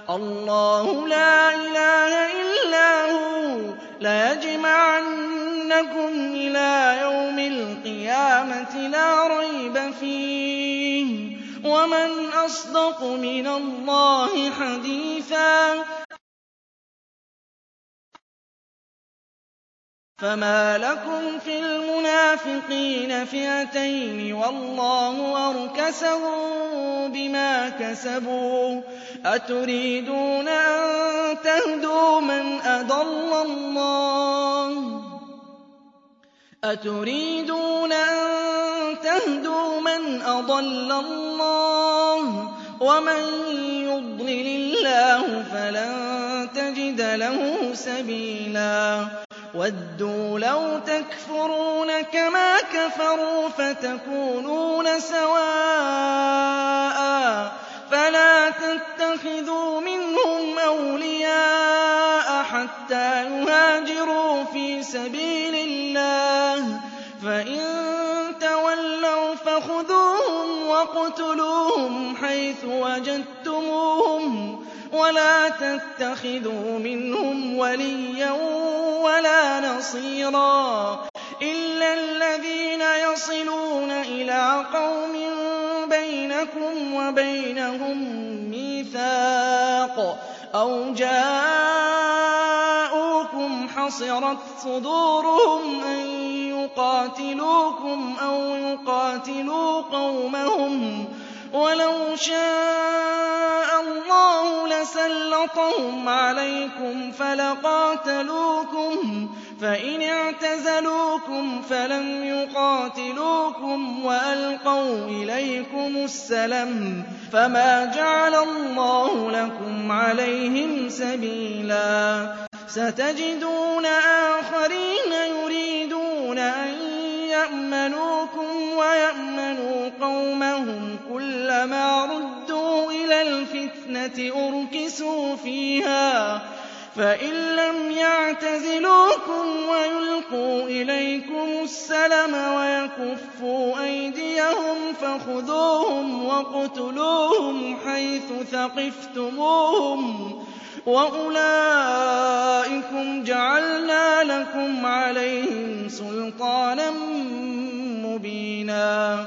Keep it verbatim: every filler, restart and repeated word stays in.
اللَّهُ لَا إِلَٰهَ إِلَّا هُوَ ۚ لَيَجْمَعَنَّكُمْ إِلَىٰ يَوْمِ الْقِيَامَةِ لَا رَيْبَ فِيهِ ۗ وَمَنْ أَصْدَقُ مِنَ اللَّهِ حَدِيثًا. فَمَا لَكُمْ فِي الْمُنَافِقِينَ فِئَتَيْنِ وَاللَّهُ أَرْكَسَهُم بِمَا كَسَبُوا ۚ أَتُرِيدُونَ أَن تَهْدُوا مَنْ أَضَلَّ اللَّهُ أَتُرِيدُونَ أَن تَهْدُوا مَنْ أَضَلَّ اللَّهُ ۖ وَمَن يُضْلِلِ اللَّهُ فَلَن تَجِدَ لَهُ سَبِيلًا. وَدُّوا لَوْ تَكْفُرُونَ كَمَا كَفَرُوا فَتَكُونُونَ سَوَاءً فَلَا تَتَّخِذُوا مِنْهُمْ أَوْلِيَاءَ حَتَّىٰ يُهَاجِرُوا فِي سَبِيلِ اللَّهِ ۚ فَإِن تَوَلَّوْا فَخُذُوهُمْ وَاقْتُلُوهُمْ حَيْثُ وَجَدتُّمُوهُمْ ۖ وَلَا تَتَّخِذُوا مِنْهُمْ وَلِيًّا وَلَا نَصِيرًا إِلَّا الَّذِينَ يَصِلُونَ إِلَىٰ قَوْمٍ بَيْنَكُمْ وَبَيْنَهُم مِّيثَاقٌ أَوْ جَاءُوكُمْ حَصِرَتْ صُدُورُهُمْ أَن يُقَاتِلُوكُمْ أَوْ يُقَاتِلُوا قَوْمَهُمْ ۚ وَلَوْ شَاءَ اللَّهُ لَسَلَّطَهُمْ عَلَيْكُمْ فَلَقَاتَلُوكُمْ ۚ فَإِنِ اعْتَزَلُوكُمْ فَلَمْ يُقَاتِلُوكُمْ وَأَلْقَوْا إِلَيْكُمُ السَّلَمَ فَمَا جَعَلَ اللَّهُ لَكُمْ عَلَيْهِمْ سَبِيلًا. سَتَجِدُونَ آخَرِينَ يُرِيدُونَ أَن يَأْمَنُوكُمْ وَيَأْمَنُوا قَوْمَهُمْ كُلَّمَا رُدُّوا إِلَى الْفِتْنَةِ أُرْكِسُوا فِيهَا ۚ فَإِن لَّمْ يَعْتَزِلُوكُمْ وَيُلْقُوا إِلَيْكُمُ السَّلَمَ وَيَكُفُّوا أَيْدِيَهُمْ فَخُذُوهُمْ وَاقْتُلُوهُمْ حَيْثُ ثَقِفْتُمُوهُمْ ۚ وَأُولَٰئِكُمْ جَعَلْنَا لَكُمْ عَلَيْهِمْ سُلْطَانًا مُّبِينًا.